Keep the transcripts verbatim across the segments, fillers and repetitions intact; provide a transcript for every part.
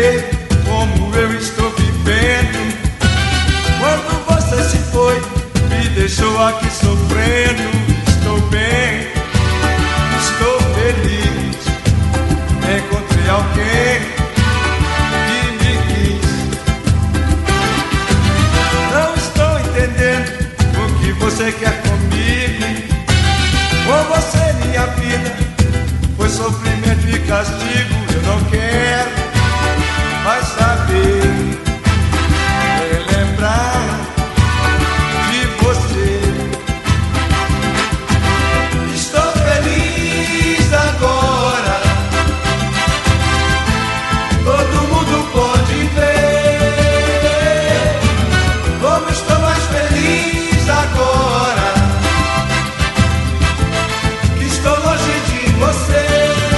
saber como eu estou vivendo. Quando você se foi, me deixou aqui sofrendo. Estou bem, estou feliz. Encontrei alguém que me quis. Não estou entendendo o que você quer comigo. Com você minha vida foi sofrimento e castigo. Eu não quero mais saber, é lembrar de você. Estou feliz agora, todo mundo pode ver como estou mais feliz agora, que estou longe de você.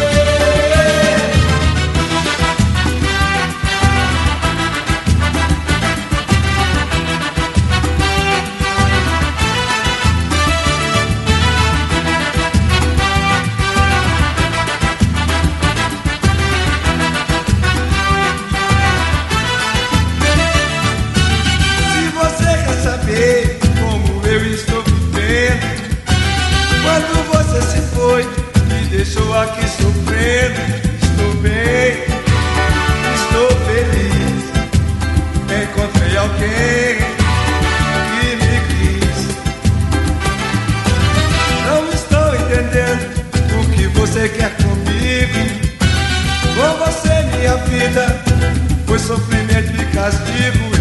Como eu estou vivendo. Quando você se foi, me deixou aqui sofrendo. Estou bem, estou feliz. Encontrei alguém que me quis. Não estou entendendo o que você quer comigo. Com você minha vida foi sofrimento e castigo.